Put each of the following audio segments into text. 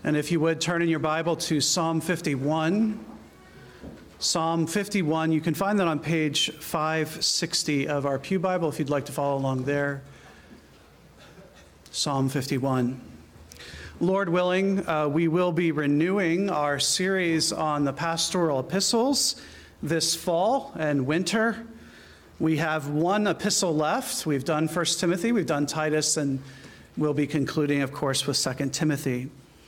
And if you would, turn in your Bible to Psalm 51. Psalm 51, you can find that on page 560 of our Pew Bible if you'd like to follow along there. Psalm 51. Lord willing, we will be renewing our series on the pastoral epistles this fall and winter. We have one epistle left. We've done 1 Timothy, we've done Titus, and we'll be concluding, of course, with 2 Timothy.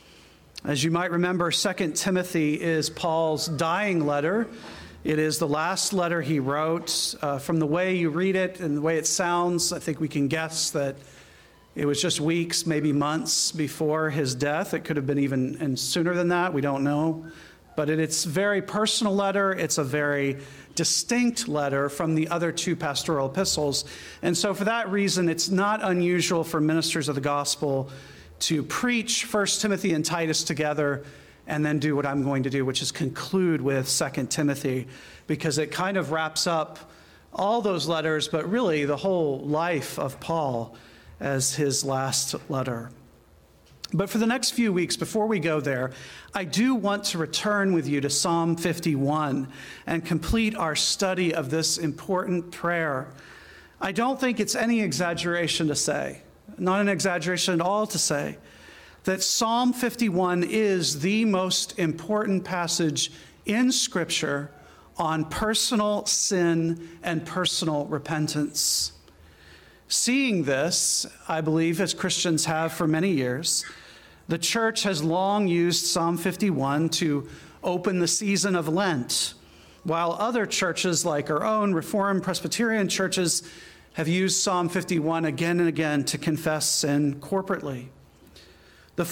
As you might remember, 2 Timothy is Paul's dying letter. It is the last letter he wrote. From the way you read it and the way it sounds, I think we can guess that it was just weeks, maybe months before his death. It could have been even sooner than that. We don't know. But it's a very personal letter. It's a very distinct letter from the other two pastoral epistles. And so for that reason, it's not unusual for ministers of the gospel to preach 1 Timothy and Titus together and then do what I'm going to do, which is conclude with 2 Timothy, because it kind of wraps up all those letters, but really the whole life of Paul as his last letter. But for the next few weeks, before we go there, I do want to return with you to Psalm 51 and complete our study of this important prayer. I don't think it's any exaggeration to say, not an exaggeration at all to say, that Psalm 51 is the most important passage in Scripture on personal sin and personal repentance. Seeing this, I believe, as Christians have for many years, the church has long used Psalm 51 to open the season of Lent, while other churches like our own Reformed Presbyterian churches have used Psalm 51 again and again to confess sin corporately. This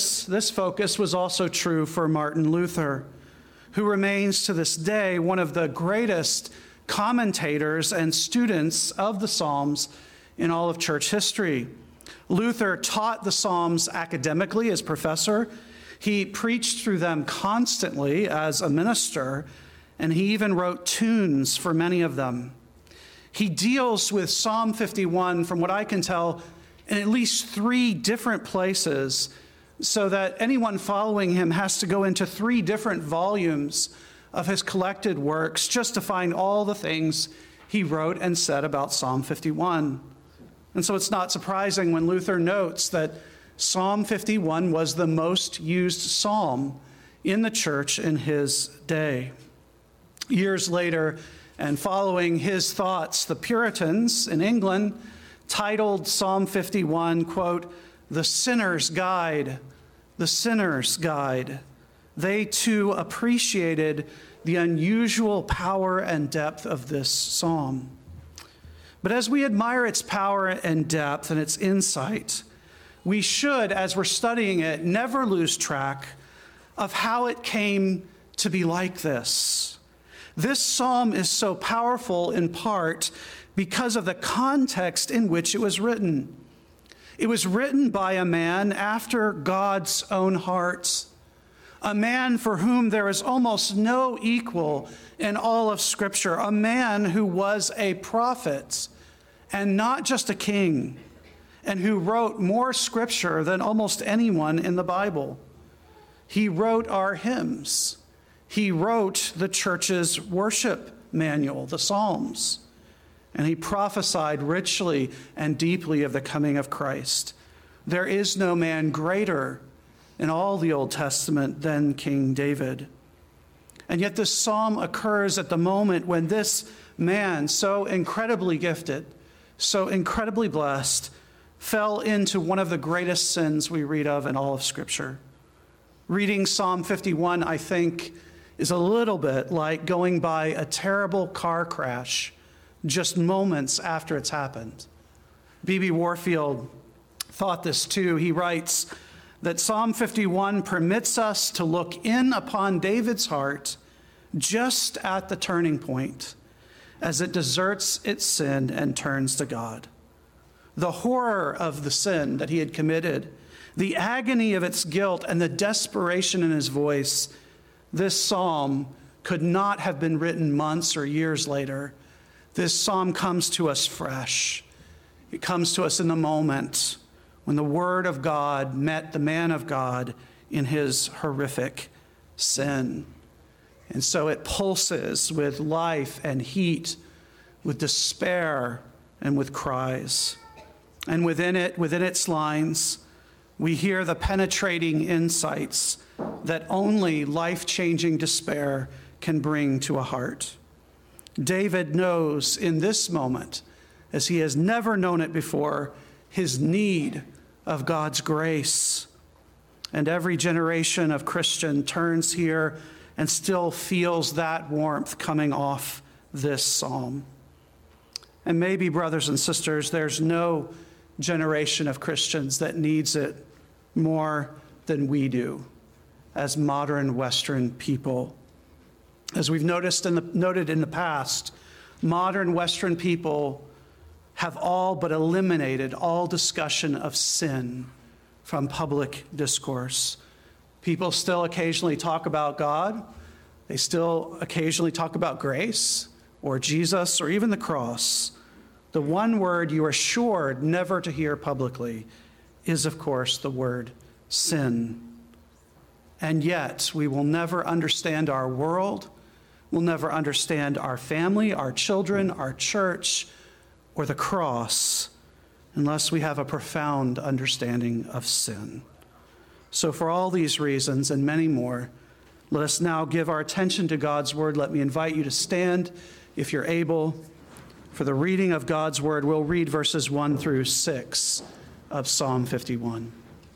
focus was also true for Martin Luther, who remains to this day one of the greatest commentators and students of the Psalms in all of church history. Luther taught the Psalms academically as professor. He preached through them constantly as a minister, and he even wrote tunes for many of them. He deals with Psalm 51, from what I can tell, in at least 3 different places, so that anyone following him has to go into 3 different volumes of his collected works just to find all the things he wrote and said about Psalm 51. And so it's not surprising when Luther notes that Psalm 51 was the most used psalm in the church in his day. Years later, and following his thoughts, the Puritans in England titled Psalm 51, quote, "The Sinner's Guide, the Sinner's Guide." They too appreciated the unusual power and depth of this psalm. But as we admire its power and depth and its insight, we should, as we're studying it, never lose track of how it came to be like this. This psalm is so powerful in part because of the context in which it was written. It was written by a man after God's own heart, a man for whom there is almost no equal in all of Scripture, a man who was a prophet and not just a king, and who wrote more Scripture than almost anyone in the Bible. He wrote our hymns. He wrote the church's worship manual, the Psalms, and he prophesied richly and deeply of the coming of Christ. There is no man greater in all the Old Testament than King David. And yet this psalm occurs at the moment when this man, so incredibly gifted, so incredibly blessed, fell into one of the greatest sins we read of in all of Scripture. Reading Psalm 51, I think, is a little bit like going by a terrible car crash just moments after it's happened. B.B. Warfield thought this too. He writes that Psalm 51 permits us to look in upon David's heart just at the turning point as it deserts its sin and turns to God. The horror of the sin that he had committed, the agony of its guilt, and the desperation in his voice, this psalm could not have been written months or years later. This psalm comes to us fresh. It comes to us in the moment when the Word of God met the man of God in his horrific sin. And so it pulses with life and heat, with despair and with cries. And within its lines, we hear the penetrating insights that only life-changing despair can bring to a heart. David knows in this moment, as he has never known it before, his need of God's grace. And every generation of Christian turns here and still feels that warmth coming off this psalm. And maybe, brothers and sisters, there's no generation of Christians that needs it more than we do as modern Western people. As we've noted in the past, modern Western people have all but eliminated all discussion of sin from public discourse. People still occasionally talk about God. They still occasionally talk about grace or Jesus or even the cross. The one word you are assured never to hear publicly is, of course, the word sin. And yet, we will never understand our world, we'll never understand our family, our children, our church, or the cross unless we have a profound understanding of sin. So for all these reasons and many more, let us now give our attention to God's word. Let me invite you to stand if you're able. For the reading of God's word, we'll read verses 1 through 6 of Psalm 51.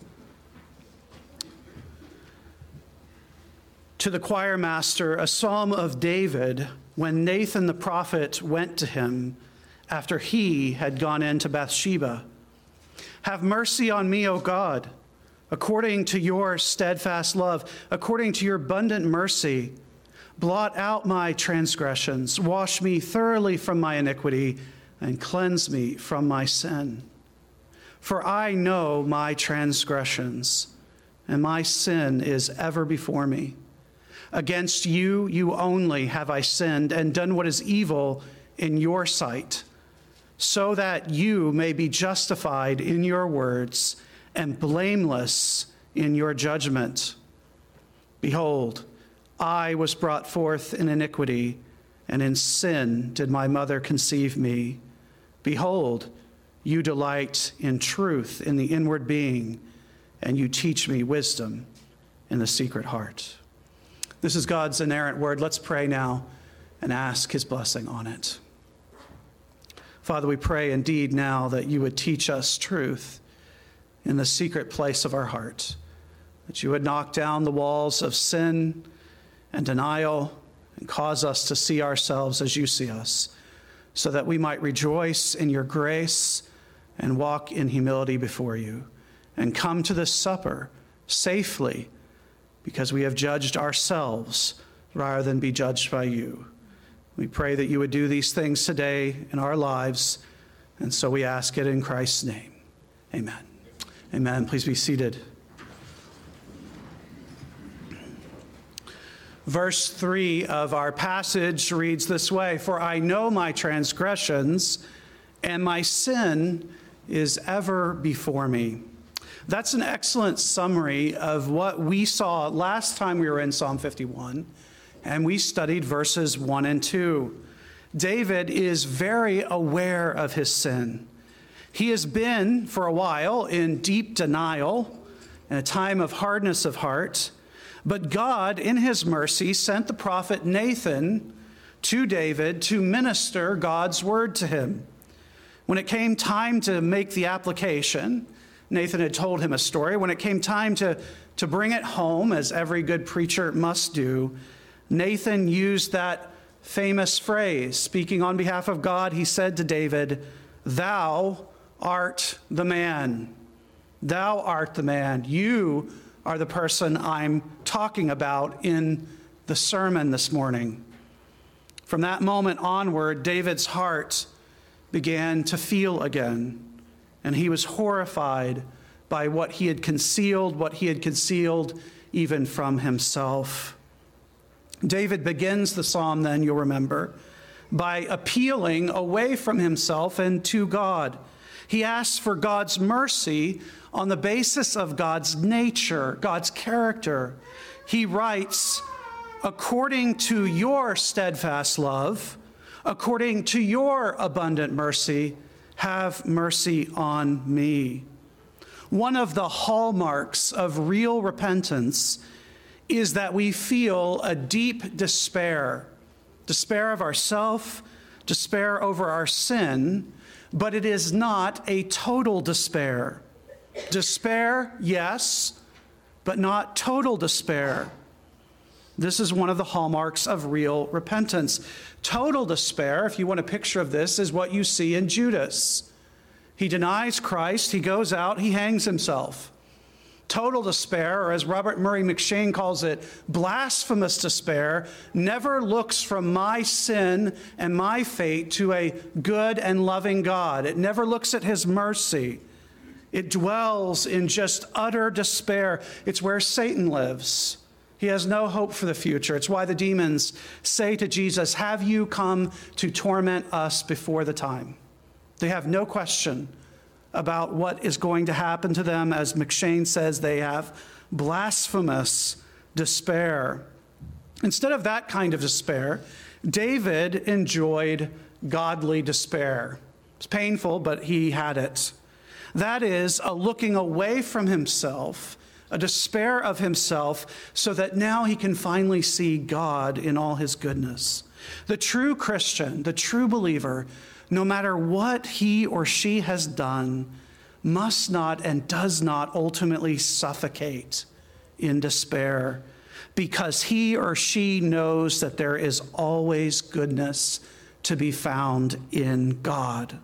To the choir master, a psalm of David, when Nathan the prophet went to him after he had gone into Bathsheba. Have mercy on me, O God, according to your steadfast love, according to your abundant mercy. Blot out my transgressions, wash me thoroughly from my iniquity, and cleanse me from my sin. For I know my transgressions, and my sin is ever before me. Against you, you only have I sinned and done what is evil in your sight, so that you may be justified in your words and blameless in your judgment. Behold, I was brought forth in iniquity, and in sin did my mother conceive me. Behold, you delight in truth in the inward being, and you teach me wisdom in the secret heart. This is God's inerrant word. Let's pray now and ask his blessing on it. Father, we pray indeed now that you would teach us truth in the secret place of our heart, that you would knock down the walls of sin and denial and cause us to see ourselves as you see us, so that we might rejoice in your grace and walk in humility before you and come to this supper safely because we have judged ourselves rather than be judged by you. We pray that you would do these things today in our lives, and so we ask it in Christ's name. Amen. Amen. Please be seated. Verse 3 of our passage reads this way: For I know my transgressions, and my sin is ever before me. That's an excellent summary of what we saw last time we were in Psalm 51, and we studied verses 1 and 2. David is very aware of his sin. He has been, for a while, in deep denial, in a time of hardness of heart. But God, in his mercy, sent the prophet Nathan to David to minister God's word to him. When it came time to make the application, Nathan had told him a story. When it came time to bring it home, as every good preacher must do, Nathan used that famous phrase. Speaking on behalf of God, he said to David, "Thou art the man. Thou art the man. You are the person I'm talking about in the sermon this morning." From that moment onward, David's heart began to feel again, and he was horrified by what he had concealed even from himself. David begins the psalm then, you'll remember, by appealing away from himself and to God. He asks for God's mercy on the basis of God's nature, God's character. He writes, according to your steadfast love, according to your abundant mercy, have mercy on me. One of the hallmarks of real repentance is that we feel a deep despair of ourself, despair over our sin, but it is not a total despair. Despair, yes, but not total despair. This is one of the hallmarks of real repentance. Total despair, if you want a picture of this, is what you see in Judas. He denies Christ, he goes out, he hangs himself. Total despair, or as Robert Murray McCheyne calls it, blasphemous despair, never looks from my sin and my fate to a good and loving God. It never looks at his mercy. It dwells in just utter despair. It's where Satan lives. He has no hope for the future. It's why the demons say to Jesus, have you come to torment us before the time? They have no question about what is going to happen to them. As McCheyne says, they have blasphemous despair. Instead of that kind of despair, David enjoyed godly despair. It's painful, but he had it. That is a looking away from himself, a despair of himself, so that now he can finally see God in all his goodness. The true Christian, the true believer, no matter what he or she has done, must not and does not ultimately suffocate in despair, because he or she knows that there is always goodness to be found in God.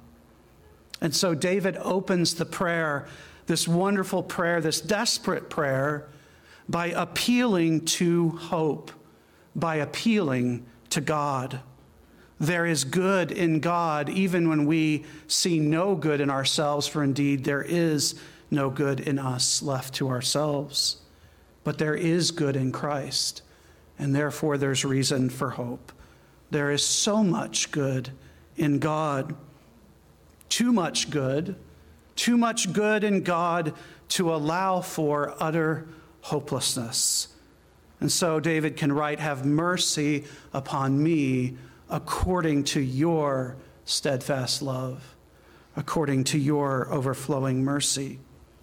And so David opens the prayer, this wonderful prayer, this desperate prayer, by appealing to hope, by appealing to God. There is good in God, even when we see no good in ourselves, for indeed there is no good in us left to ourselves. But there is good in Christ, and therefore there's reason for hope. There is so much good in God. Too much good in God to allow for utter hopelessness. And so David can write, have mercy upon me according to your steadfast love, according to your overflowing mercy.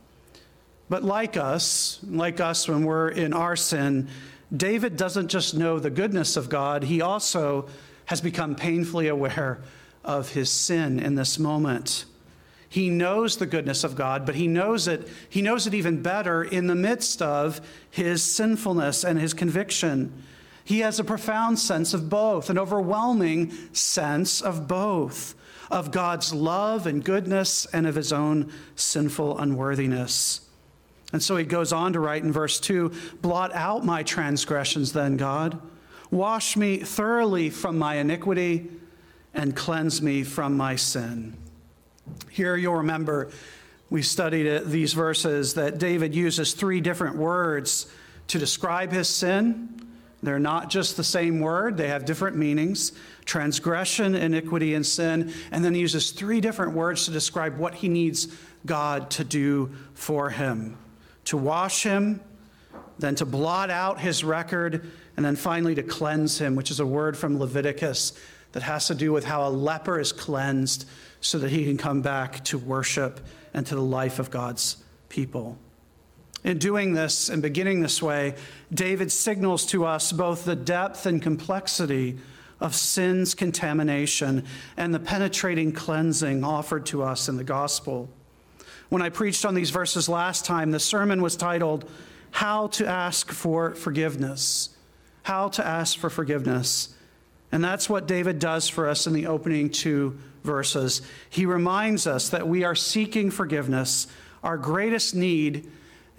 But like us when we're in our sin, David doesn't just know the goodness of God, he also has become painfully aware of his sin in this moment. He knows the goodness of God, but he knows it even better in the midst of his sinfulness and his conviction. He has a profound sense of both, an overwhelming sense of both, of God's love and goodness and of his own sinful unworthiness. And so he goes on to write in verse 2, blot out my transgressions then, God. Wash me thoroughly from my iniquity and cleanse me from my sin. Here you'll remember we studied these verses that David uses 3 different words to describe his sin. They're not just the same word. They have different meanings: transgression, iniquity, and sin. And then he uses 3 different words to describe what he needs God to do for him: to wash him, then to blot out his record, and then finally to cleanse him, which is a word from Leviticus that has to do with how a leper is cleansed so that he can come back to worship and to the life of God's people. In doing this and beginning this way, David signals to us both the depth and complexity of sin's contamination and the penetrating cleansing offered to us in the gospel. When I preached on these verses last time, the sermon was titled, How to Ask for Forgiveness. How to ask for forgiveness. And that's what David does for us in the opening 2 verses. He reminds us that we are seeking forgiveness. Our greatest need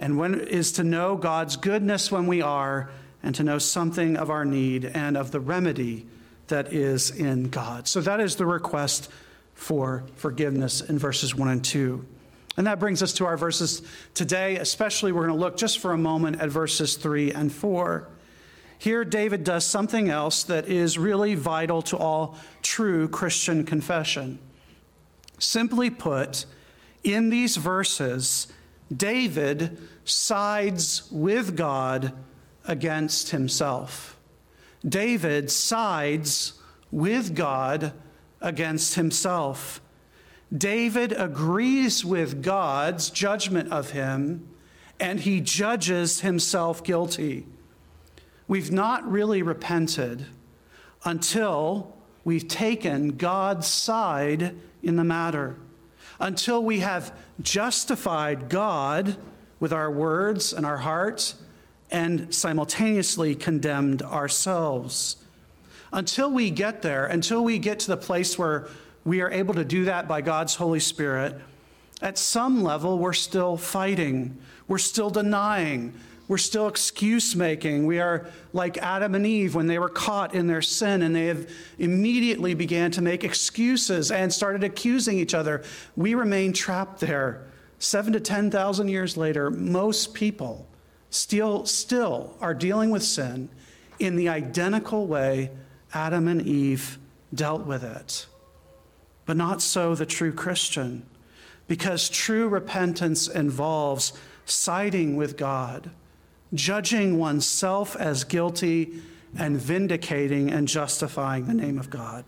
is to know God's goodness when we are, and to know something of our need and of the remedy that is in God. So that is the request for forgiveness in verses 1 and 2. And that brings us to our verses today. Especially, we're going to look just for a moment at verses 3 and 4. Here, David does something else that is really vital to all true Christian confession. Simply put, In these verses, David sides with God against himself. David sides with God against himself. David agrees with God's judgment of him, and he judges himself guilty. We've not really repented until we've taken God's side in the matter, until we have justified God with our words and our hearts and simultaneously condemned ourselves. Until we get there, until we get to the place where we are able to do that by God's Holy Spirit, at some level we're still fighting, we're still denying, we're still excuse making. We are like Adam and Eve when they were caught in their sin and they have immediately began to make excuses and started accusing each other. We remain trapped there. 7,000 to 10,000 years later, most people still are dealing with sin in the identical way Adam and Eve dealt with it. But not so the true Christian, because true repentance involves siding with God, judging oneself as guilty, and vindicating and justifying the name of God.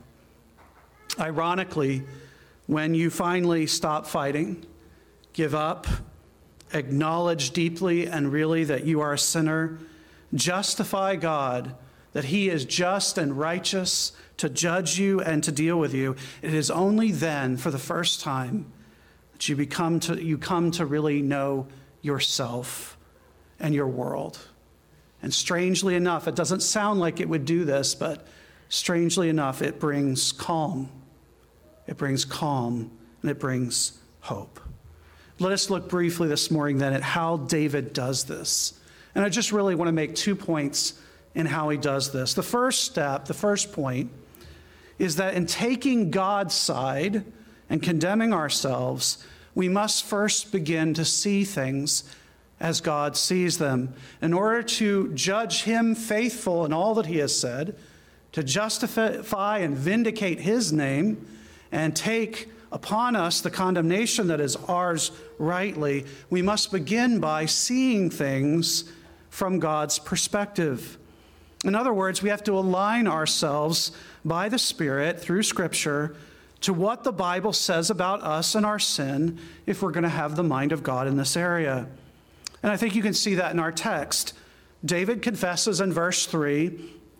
Ironically, when you finally stop fighting, give up, acknowledge deeply and really that you are a sinner, justify God, that he is just and righteous to judge you and to deal with you, it is only then, for the first time, that you come to really know yourself and your world. And strangely enough, it doesn't sound like it would do this, but strangely enough, it brings calm. It brings calm and it brings hope. Let us look briefly this morning then at how David does this. And I just really want to make 2 points in how he does this. The first step, the first point, is that in taking God's side and condemning ourselves, we must first begin to see things as God sees them. In order to judge him faithful in all that he has said, to justify and vindicate his name, and take upon us the condemnation that is ours rightly, we must begin by seeing things from God's perspective. In other words, we have to align ourselves by the Spirit through Scripture to what the Bible says about us and our sin if we're going to have the mind of God in this area. And I think you can see that in our text. David confesses in verse 3,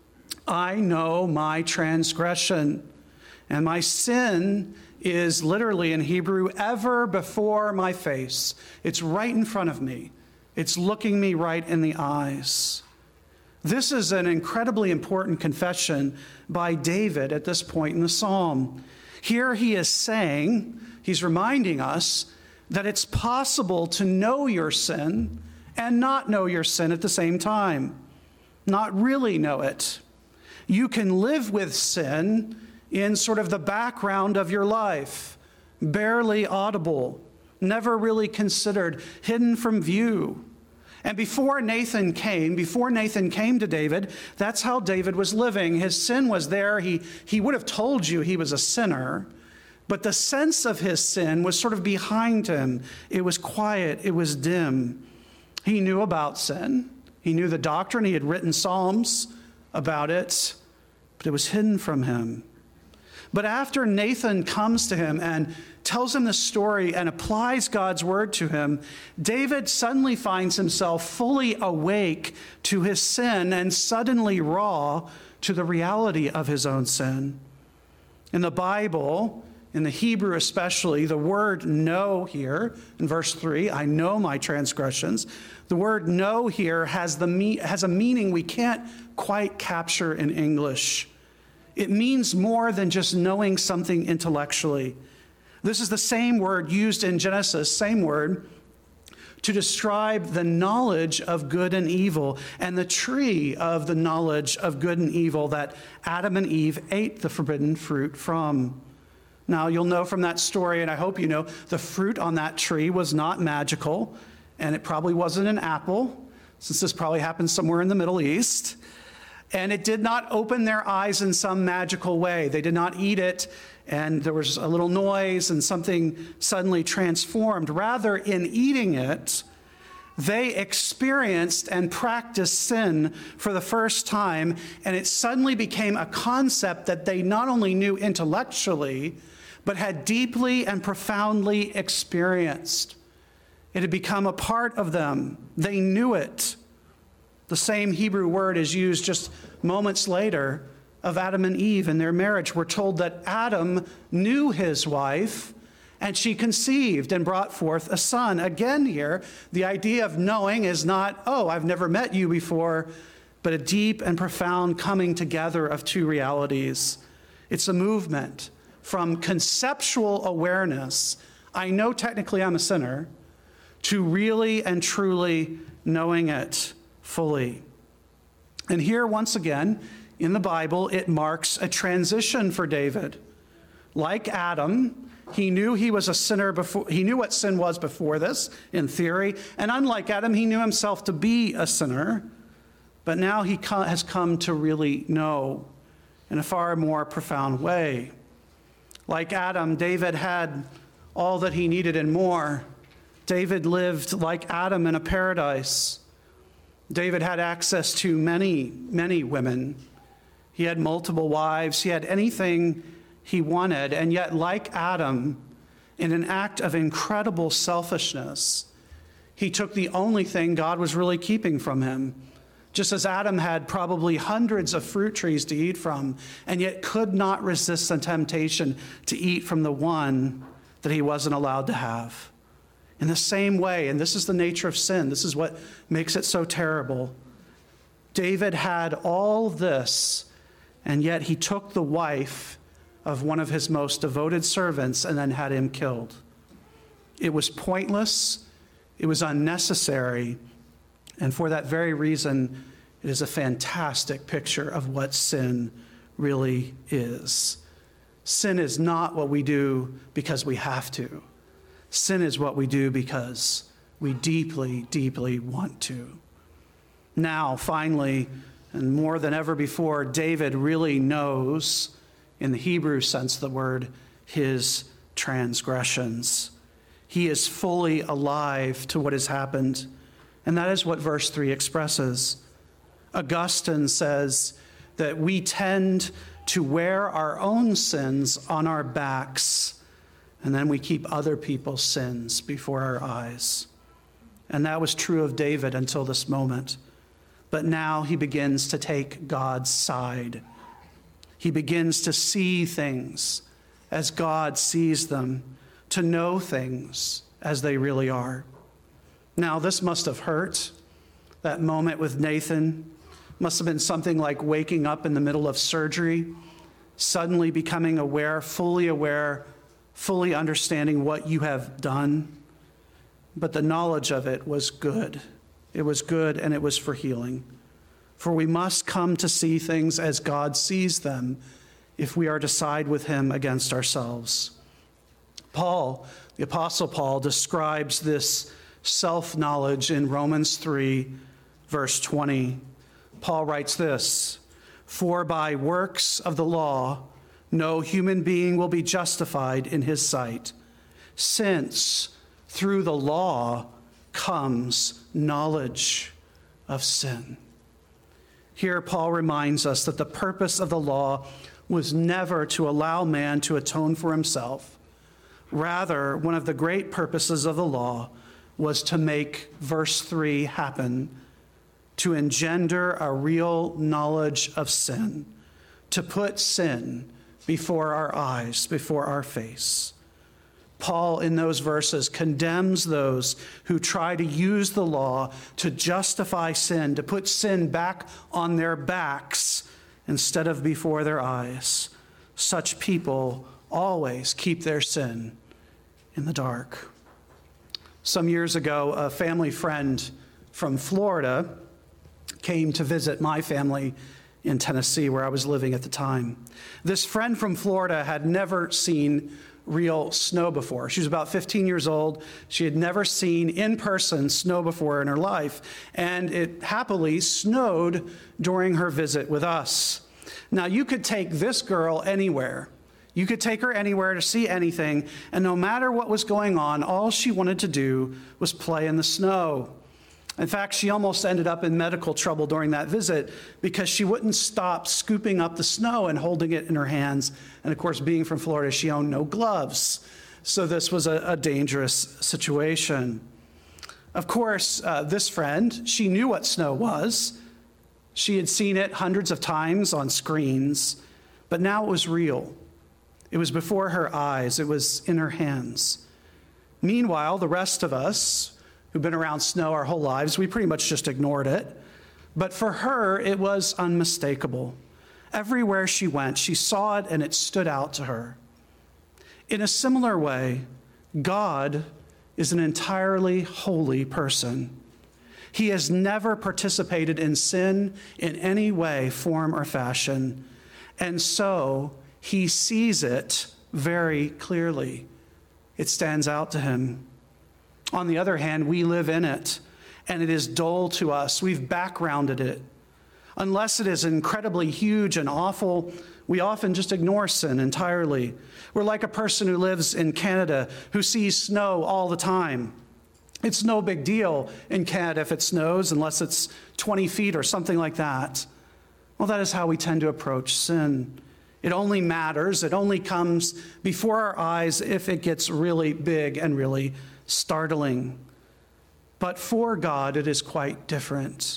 I know my transgression, and my sin is literally in Hebrew ever before my face. It's right in front of me. It's looking me right in the eyes. This is an incredibly important confession by David at this point in the psalm. Here he is saying, he's reminding us that it's possible to know your sin and not know your sin at the same time. Not really know it. You can live with sin in sort of the background of your life, barely audible, never really considered, hidden from view. And before Nathan came to David, that's how David was living. His sin was there. He would have told you he was a sinner, but the sense of his sin was sort of behind him. It was quiet. It was dim. He knew about sin. He knew the doctrine. He had written psalms about it, but it was hidden from him. But after Nathan comes to him and tells him the story and applies God's word to him, David suddenly finds himself fully awake to his sin and suddenly raw to the reality of his own sin. In the Bible, in the Hebrew especially, the word know here, in verse 3, I know my transgressions. The word know here has a meaning we can't quite capture in English. It means more than just knowing something intellectually. This is the same word used in Genesis, same word, to describe the knowledge of good and evil and the tree of the knowledge of good and evil that Adam and Eve ate the forbidden fruit from. Now, you'll know from that story, and I hope you know, the fruit on that tree was not magical, and it probably wasn't an apple, since this probably happened somewhere in the Middle East. And it did not open their eyes in some magical way. They did not eat it, and there was a little noise, and something suddenly transformed. Rather, in eating it, they experienced and practiced sin for the first time, and it suddenly became a concept that they not only knew intellectually, but had deeply and profoundly experienced. It had become a part of them. They knew it. The same Hebrew word is used just moments later of Adam and Eve in their marriage. We're told that Adam knew his wife, and she conceived and brought forth a son. Again here, the idea of knowing is not, oh, I've never met you before, but a deep and profound coming together of two realities. It's a movement from conceptual awareness, I know technically I'm a sinner, to really and truly knowing it fully. And here, once again, in the Bible, it marks a transition for David. Like Adam, he knew he was a sinner before, he knew what sin was before this, in theory. And unlike Adam, he knew himself to be a sinner. But now he has come to really know in a far more profound way. Like Adam, David had all that he needed and more. David lived like Adam in a paradise. David had access to many, many women. He had multiple wives. He had anything he wanted. And yet, like Adam, in an act of incredible selfishness, he took the only thing God was really keeping from him. Just as Adam had probably hundreds of fruit trees to eat from, and yet could not resist the temptation to eat from the one that he wasn't allowed to have. In the same way, and this is the nature of sin, this is what makes it so terrible. David had all this, and yet he took the wife of one of his most devoted servants and then had him killed. It was pointless, it was unnecessary, and for that very reason, it is a fantastic picture of what sin really is. Sin is not what we do because we have to. Sin is what we do because we deeply, deeply want to. Now, finally, and more than ever before, David really knows, in the Hebrew sense of the word, his transgressions. He is fully alive to what has happened, and that is what verse 3 expresses. Augustine says that we tend to wear our own sins on our backs, and then we keep other people's sins before our eyes. And that was true of David until this moment. But now he begins to take God's side. He begins to see things as God sees them, to know things as they really are. Now, this must have hurt. That moment with Nathan must have been something like waking up in the middle of surgery, suddenly becoming aware, fully understanding what you have done. But the knowledge of it was good. It was good, and it was for healing. For we must come to see things as God sees them if we are to side with him against ourselves. Paul, the Apostle Paul, describes this self-knowledge in Romans 3, verse 20. Paul writes this, "For by works of the law, no human being will be justified in his sight, since through the law comes knowledge of sin." Here, Paul reminds us that the purpose of the law was never to allow man to atone for himself. Rather, one of the great purposes of the law was to make verse 3 happen, to engender a real knowledge of sin, to put sin before our eyes, before our face. Paul, in those verses, condemns those who try to use the law to justify sin, to put sin back on their backs instead of before their eyes. Such people always keep their sin in the dark. Some years ago, a family friend from Florida came to visit my family in Tennessee, where I was living at the time. This friend from Florida had never seen real snow before. She was about 15 years old. She had never seen in person snow before in her life, and it happily snowed during her visit with us. Now, you could take this girl anywhere. You could take her anywhere to see anything, and no matter what was going on, all she wanted to do was play in the snow. In fact, she almost ended up in medical trouble during that visit because she wouldn't stop scooping up the snow and holding it in her hands. And of course, being from Florida, she owned no gloves. So this was a dangerous situation. Of course, this friend, she knew what snow was. She had seen it hundreds of times on screens, but now it was real. It was before her eyes. It was in her hands. Meanwhile, the rest of us who've been around snow our whole lives, we pretty much just ignored it. But for her, it was unmistakable. Everywhere she went, she saw it and it stood out to her. In a similar way, God is an entirely holy person. He has never participated in sin in any way, form, or fashion. And so he sees it very clearly. It stands out to him. On the other hand, we live in it, and it is dull to us. We've backgrounded it. Unless it is incredibly huge and awful, we often just ignore sin entirely. We're like a person who lives in Canada who sees snow all the time. It's no big deal in Canada if it snows, unless it's 20 feet or something like that. Well, that is how we tend to approach sin. It only matters, it only comes before our eyes if it gets really big and really startling. But for God, it is quite different.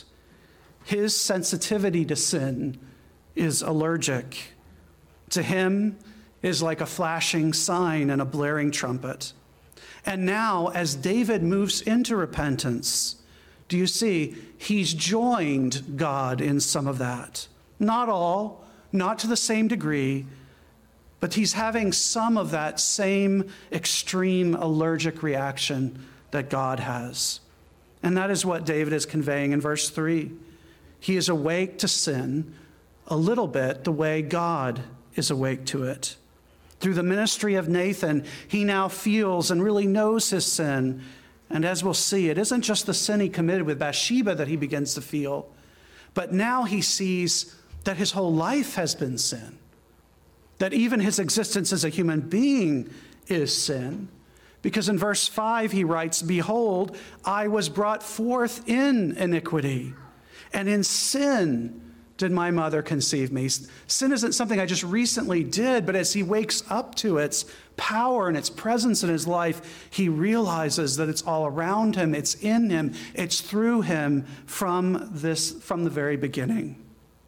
His sensitivity to sin is allergic. To him, it is like a flashing sign and a blaring trumpet. And now, as David moves into repentance, do you see, he's joined God in some of that. Not all, not to the same degree, but he's having some of that same extreme allergic reaction that God has. And that is what David is conveying in verse 3. He is awake to sin a little bit the way God is awake to it. Through the ministry of Nathan, he now feels and really knows his sin. And as we'll see, it isn't just the sin he committed with Bathsheba that he begins to feel, but now he sees that his whole life has been sin. That even his existence as a human being is sin. Because in verse 5 he writes, "Behold, I was brought forth in iniquity, and in sin did my mother conceive me." Sin isn't something I just recently did, but as he wakes up to its power and its presence in his life, he realizes that it's all around him, it's in him, it's through him from the very beginning.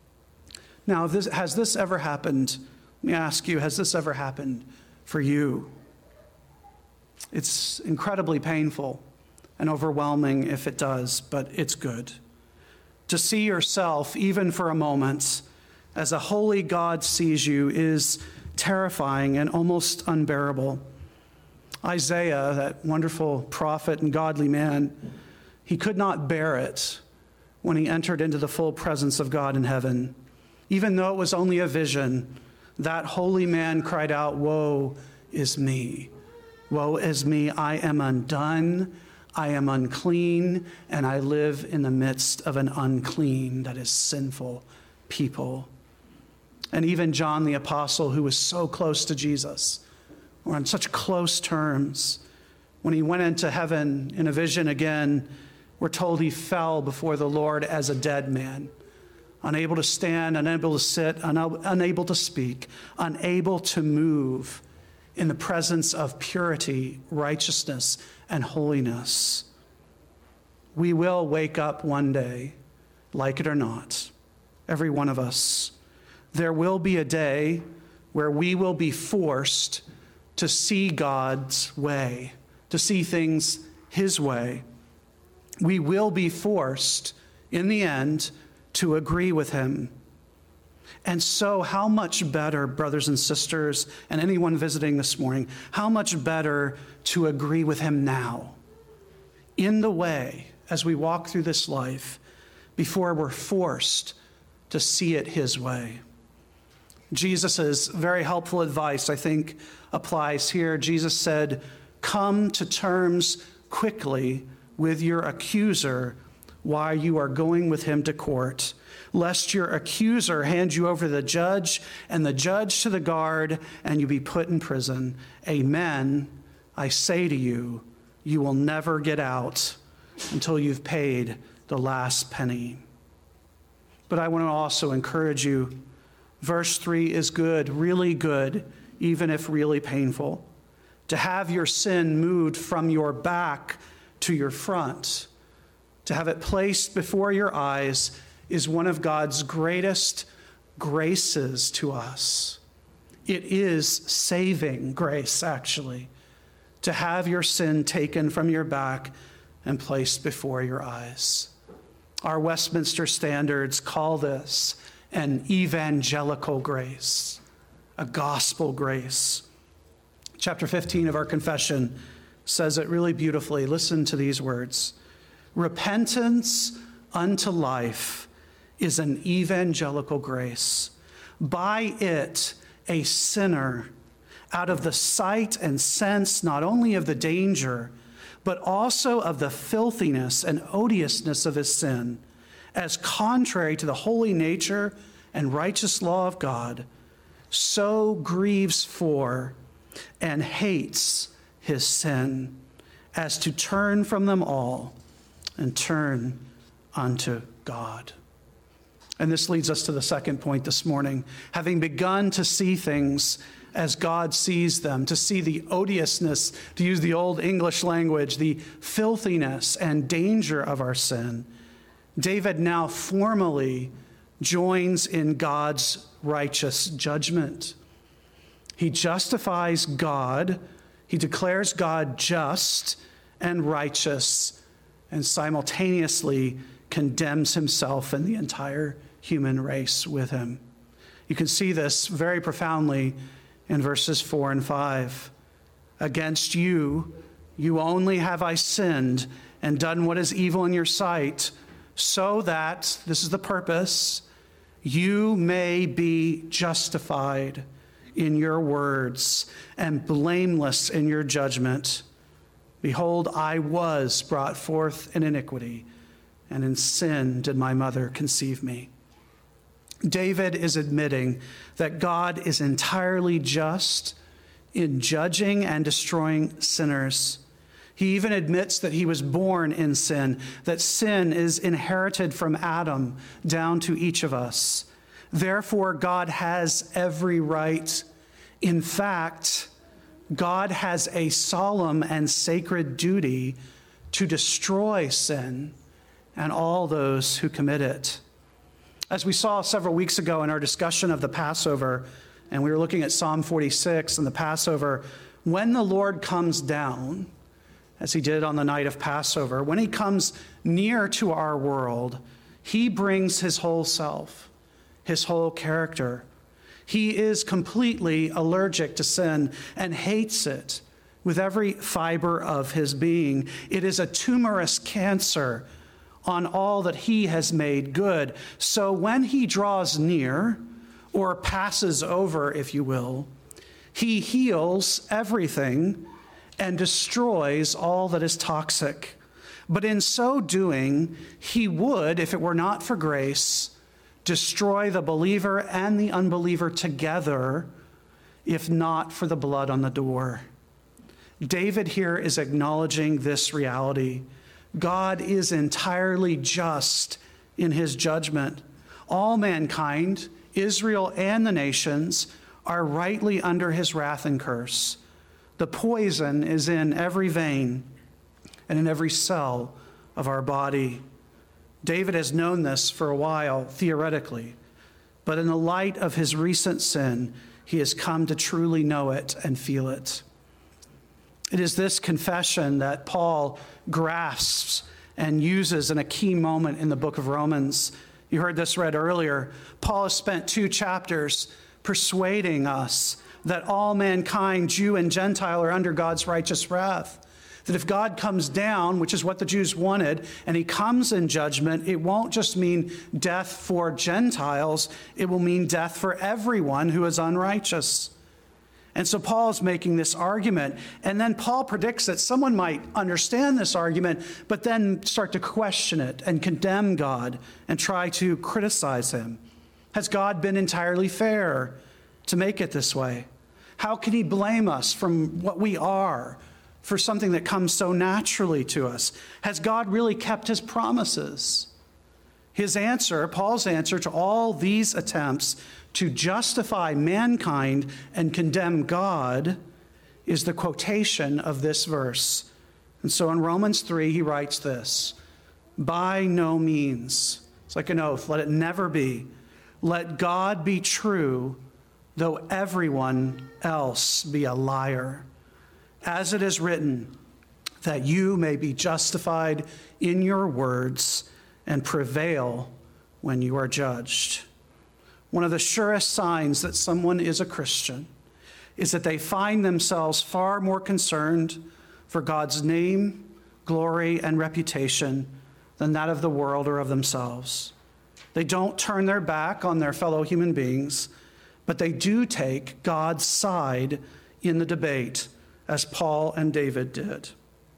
Now, has this ever happened? Let me ask you, has this ever happened for you? It's incredibly painful and overwhelming if it does, but it's good. To see yourself, even for a moment, as a holy God sees you is terrifying and almost unbearable. Isaiah, that wonderful prophet and godly man, he could not bear it when he entered into the full presence of God in heaven. Even though it was only a vision, that holy man cried out, "Woe is me. Woe is me. I am undone. I am unclean, and I live in the midst of an unclean, that is sinful people." And even John the Apostle, who was so close to Jesus, or on such close terms, when he went into heaven in a vision again, we're told he fell before the Lord as a dead man, unable to stand, unable to sit, unable to speak, unable to move in the presence of purity, righteousness, and holiness. We will wake up one day, like it or not, every one of us. There will be a day where we will be forced to see God's way, to see things his way. We will be forced, in the end, to agree with him. And so how much better, brothers and sisters, and anyone visiting this morning, how much better to agree with him now, in the way, as we walk through this life, before we're forced to see it his way. Jesus' very helpful advice, I think, applies here. Jesus said, "Come to terms quickly with your accuser while you are going with him to court, lest your accuser hand you over to the judge and the judge to the guard, and you be put in prison. Amen, I say to you, you will never get out until you've paid the last penny." But I want to also encourage you. Verse 3 is good, really good, even if really painful. To have your sin moved from your back to your front, to have it placed before your eyes, is one of God's greatest graces to us. It is saving grace, actually, to have your sin taken from your back and placed before your eyes. Our Westminster standards call this an evangelical grace, a gospel grace. Chapter 15 of our confession says it really beautifully. Listen to these words. Repentance unto life is an evangelical grace. By it, a sinner, out of the sight and sense not only of the danger, but also of the filthiness and odiousness of his sin, as contrary to the holy nature and righteous law of God, so grieves for and hates his sin, as to turn from them all and turn unto God. And this leads us to the second point this morning. Having begun to see things as God sees them, to see the odiousness, to use the old English language, the filthiness and danger of our sin, David now formally joins in God's righteous judgment. He justifies God, he declares God just and righteous, and simultaneously condemns himself and the entire human race with him. You can see this very profoundly in verses 4 and 5. Against you, you only have I sinned and done what is evil in your sight, so that, this is the purpose, you may be justified in your words and blameless in your judgment. Behold, I was brought forth in iniquity, and in sin did my mother conceive me. David is admitting that God is entirely just in judging and destroying sinners. He even admits that he was born in sin, that sin is inherited from Adam down to each of us. Therefore, God has every right. In fact, God has a solemn and sacred duty to destroy sin and all those who commit it. As we saw several weeks ago in our discussion of the Passover, and we were looking at Psalm 46 and the Passover, when the Lord comes down, as he did on the night of Passover, when he comes near to our world, he brings his whole self, his whole character. He is completely allergic to sin and hates it with every fiber of his being. It is a tumorous cancer on all that he has made good. So when he draws near, or passes over, if you will, he heals everything and destroys all that is toxic. But in so doing, he would, if it were not for grace, destroy the believer and the unbeliever together, if not for the blood on the door. David here is acknowledging this reality. God is entirely just in his judgment. All mankind, Israel and the nations, are rightly under his wrath and curse. The poison is in every vein and in every cell of our body. David has known this for a while, theoretically, but in the light of his recent sin, he has come to truly know it and feel it. It is this confession that Paul grasps and uses in a key moment in the book of Romans. You heard this read earlier. Paul has spent 2 chapters persuading us that all mankind, Jew and Gentile, are under God's righteous wrath. That if God comes down, which is what the Jews wanted, and he comes in judgment, it won't just mean death for Gentiles, it will mean death for everyone who is unrighteous. And so Paul is making this argument, and then Paul predicts that someone might understand this argument, but then start to question it and condemn God and try to criticize him. Has God been entirely fair to make it this way? How can he blame us from what we are for something that comes so naturally to us? Has God really kept his promises? His answer, Paul's answer to all these attempts to justify mankind and condemn God, is the quotation of this verse. And so in Romans 3, he writes this: by no means. It's like an oath. Let it never be. Let God be true, though everyone else be a liar. As it is written, that you may be justified in your words and prevail when you are judged. One of the surest signs that someone is a Christian is that they find themselves far more concerned for God's name, glory, and reputation than that of the world or of themselves. They don't turn their back on their fellow human beings, but they do take God's side in the debate, as Paul and David did.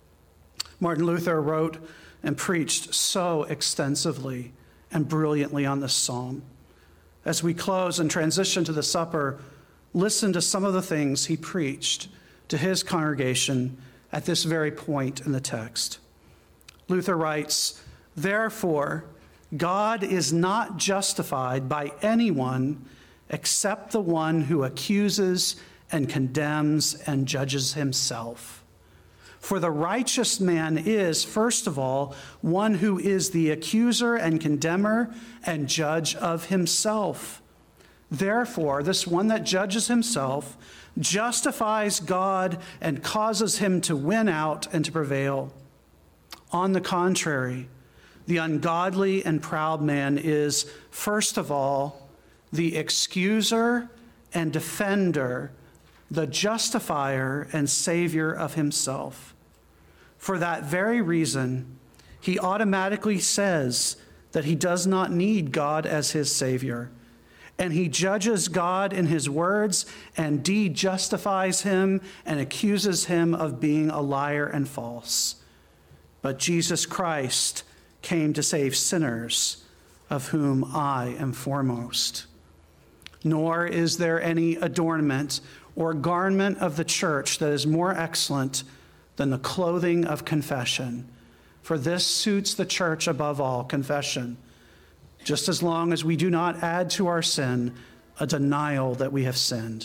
Martin Luther wrote and preached so extensively and brilliantly on this psalm. As we close and transition to the supper, listen to some of the things he preached to his congregation at this very point in the text. Luther writes, "Therefore, God is not justified by anyone except the one who accuses and condemns and judges himself. For the righteous man is, first of all, one who is the accuser and condemner and judge of himself. Therefore, this one that judges himself justifies God and causes him to win out and to prevail. On the contrary, the ungodly and proud man is, first of all, the excuser and defender, the justifier and savior of himself. For that very reason, he automatically says that he does not need God as his savior, and he judges God in his words and justifies him and accuses him of being a liar and false. But Jesus Christ came to save sinners, of whom I am foremost. Nor is there any adornment or garment of the church that is more excellent than the clothing of confession. For this suits the church above all, confession, just as long as we do not add to our sin a denial that we have sinned.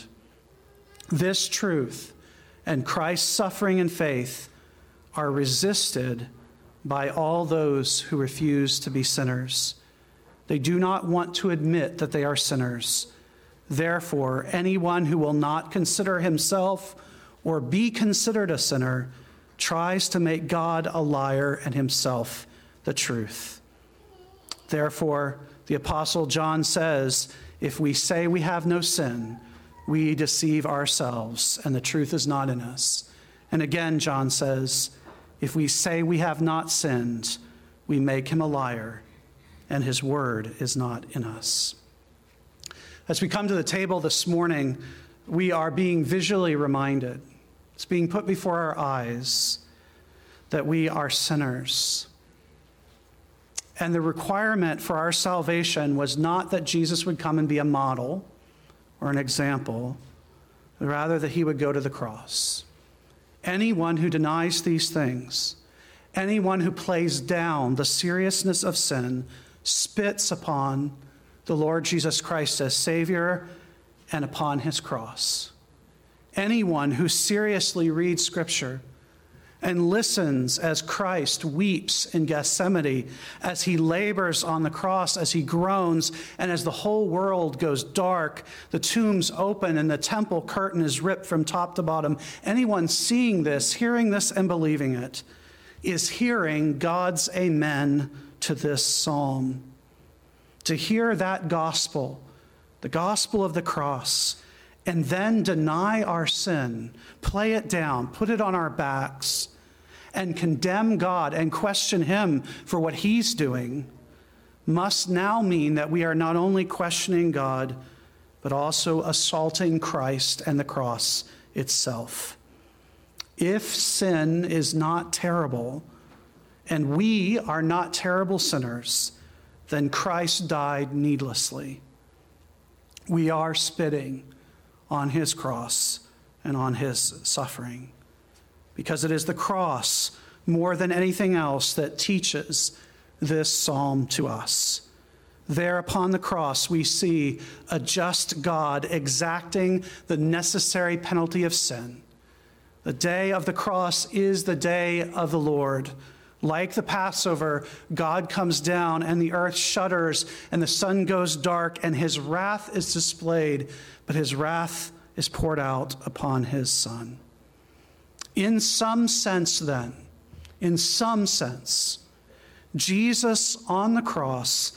This truth and Christ's suffering and faith are resisted by all those who refuse to be sinners. They do not want to admit that they are sinners. Therefore, anyone who will not consider himself or be considered a sinner tries to make God a liar and himself the truth. Therefore, the Apostle John says, if we say we have no sin, we deceive ourselves, and the truth is not in us. And again, John says, if we say we have not sinned, we make him a liar, and his word is not in us. As we come to the table this morning, we are being visually reminded, it's being put before our eyes, that we are sinners. And the requirement for our salvation was not that Jesus would come and be a model or an example, but rather that he would go to the cross. Anyone who denies these things, anyone who plays down the seriousness of sin, spits upon the Lord Jesus Christ as Savior and upon his cross. Anyone who seriously reads Scripture and listens as Christ weeps in Gethsemane, as he labors on the cross, as he groans, and as the whole world goes dark, the tombs open and the temple curtain is ripped from top to bottom. Anyone seeing this, hearing this, and believing it is hearing God's amen to this psalm. To hear that gospel, the gospel of the cross, and then deny our sin, play it down, put it on our backs, and condemn God and question him for what he's doing must now mean that we are not only questioning God, but also assaulting Christ and the cross itself. If sin is not terrible, and we are not terrible sinners, then Christ died needlessly. We are spitting on his cross and on his suffering, because it is the cross more than anything else that teaches this psalm to us. There upon the cross, we see a just God exacting the necessary penalty of sin. The day of the cross is the day of the Lord. Like the Passover, God comes down and the earth shudders and the sun goes dark and his wrath is displayed, but his wrath is poured out upon his Son. In some sense, then, Jesus on the cross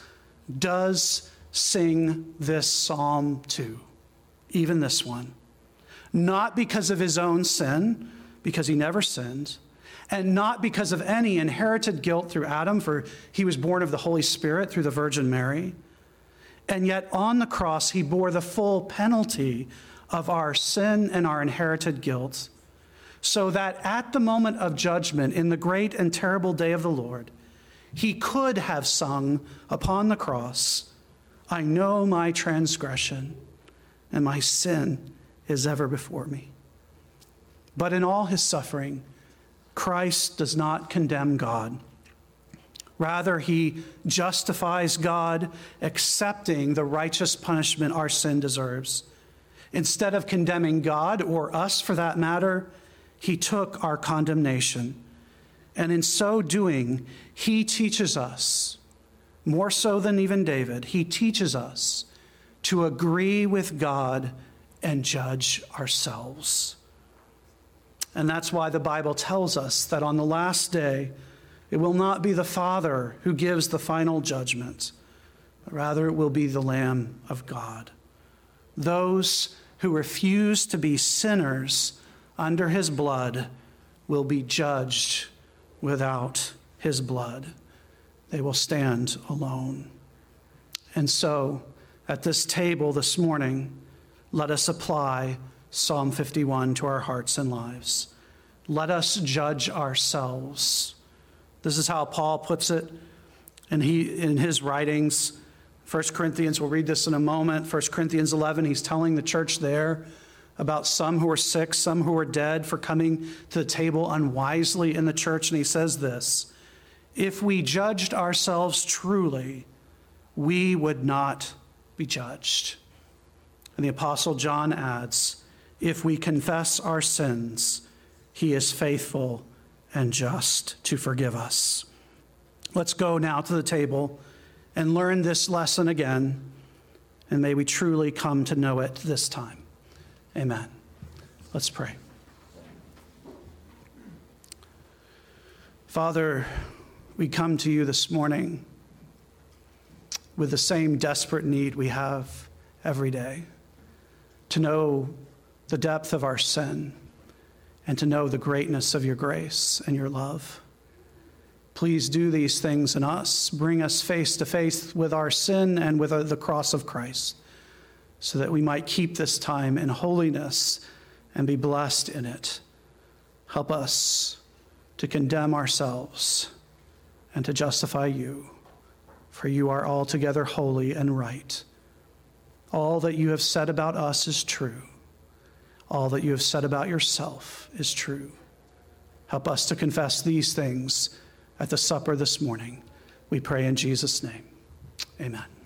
does sing this psalm too, even this one. Not because of his own sin, because he never sinned, and not because of any inherited guilt through Adam, for he was born of the Holy Spirit through the Virgin Mary. And yet on the cross, he bore the full penalty of our sin and our inherited guilt, so that at the moment of judgment, in the great and terrible day of the Lord, he could have sung upon the cross, "I know my transgression, and my sin is ever before me." But in all his suffering, Christ does not condemn God. Rather, he justifies God, accepting the righteous punishment our sin deserves. Instead of condemning God, or us for that matter, he took our condemnation. And in so doing, he teaches us, more so than even David, he teaches us to agree with God and judge ourselves. And that's why the Bible tells us that on the last day, it will not be the Father who gives the final judgment, but rather it will be the Lamb of God. Those who refuse to be sinners under his blood will be judged without his blood. They will stand alone. And so, at this table this morning, let us apply Psalm 51 to our hearts and lives. Let us judge ourselves. This is how Paul puts it in his writings. 1 Corinthians, we'll read this in a moment. 1 Corinthians 11, he's telling the church there about some who were sick, some who were dead for coming to the table unwisely in the church. And he says this: if we judged ourselves truly, we would not be judged. And the Apostle John adds, if we confess our sins, he is faithful and just to forgive us. Let's go now to the table and learn this lesson again, and may we truly come to know it this time. Amen. Let's pray. Father, we come to you this morning with the same desperate need we have every day, to know the depth of our sin and to know the greatness of your grace and your love. Please do these things in us. Bring us face to face with our sin and with the cross of Christ, so that we might keep this time in holiness and be blessed in it. Help us to condemn ourselves and to justify you, for you are altogether holy and right. All that you have said about us is true. All that you have said about yourself is true. Help us to confess these things at the supper this morning. We pray in Jesus' name. Amen.